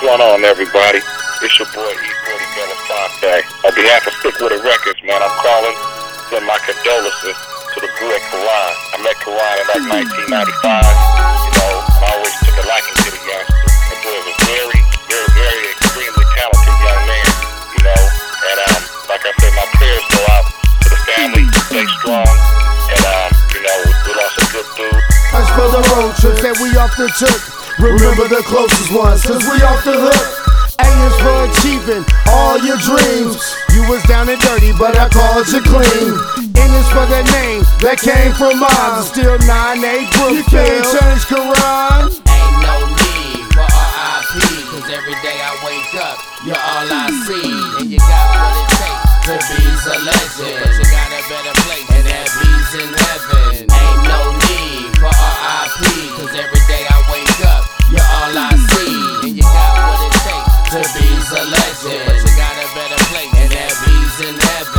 going on, everybody? It's your boy E40 Bella Fonte. On behalf of Stick With It Records, man, I'm calling to send my condolences to the boy Karan. I met Karan in like 1995. I always took a liking to the youngster. The boy was very, very, very extremely talented young man, And like I said, my prayers go out to the family. Stay strong, and we lost a good dude. As for the road trips that we often took, remember the closest ones, cause we off the hook. A is for achieving all your dreams. You was down and dirty, but I called you clean. N is for the name that came from mine. Still 9-8 Brookfield. You can't change Karan. Ain't no need for RIP, cause every day I wake up, you're all I see. And you got what it takes to be a legend. But you got a better place, and that be's in heaven. Ain't no need for RIP, cause every day I wake up, you're all I see. And you got what it takes to be a legend. But you got a better place, and that be's in heaven.